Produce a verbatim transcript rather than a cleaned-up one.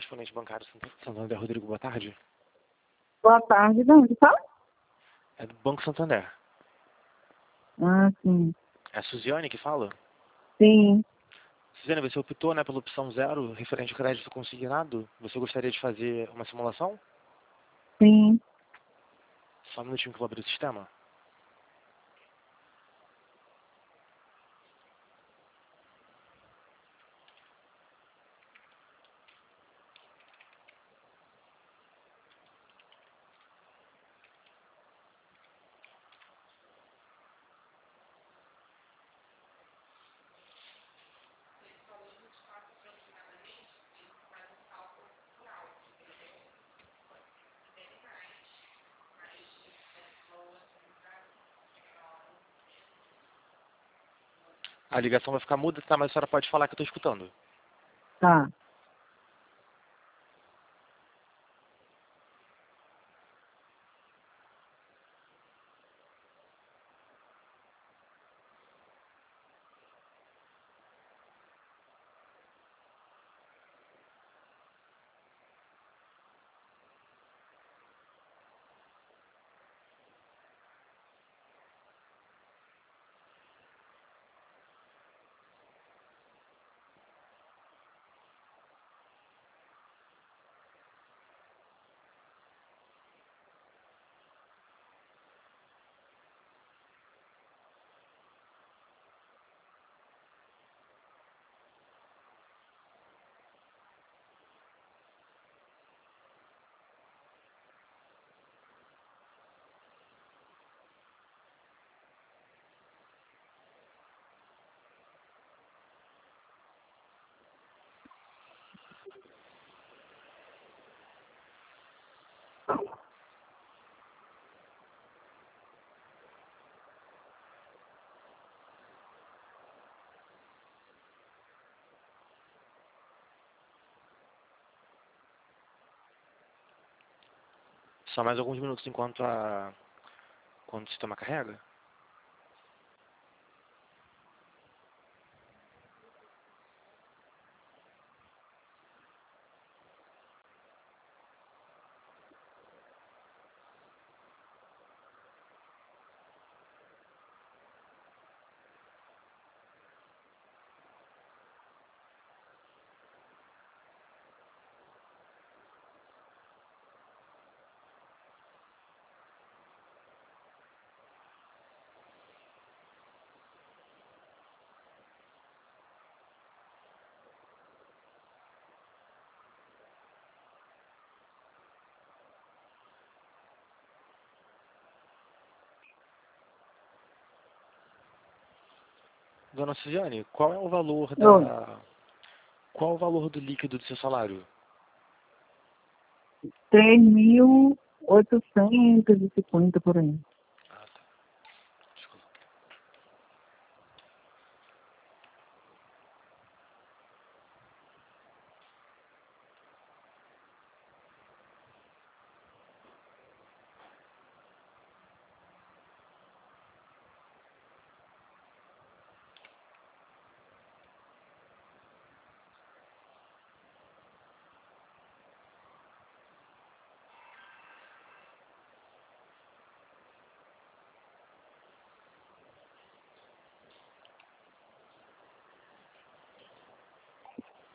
correspondente bancário Santander. Rodrigo, boa tarde. Boa tarde, de onde fala? É do Banco Santander. Ah, sim. É a Suziane que fala? Sim. Suziane, você optou, né, pela opção zero, referente ao crédito consignado. Você gostaria de fazer uma simulação? Sim. Só um minutinho que eu vou abrir o sistema. A ligação vai ficar muda, tá? Mas a senhora pode falar que eu estou escutando. Tá. Só mais alguns minutos enquanto a... Enquanto o sistema carrega. Dona Suziane, qual é o valor Oi. da... Qual é o valor do líquido do seu salário? Três mil oitocentos e cinquenta por aí.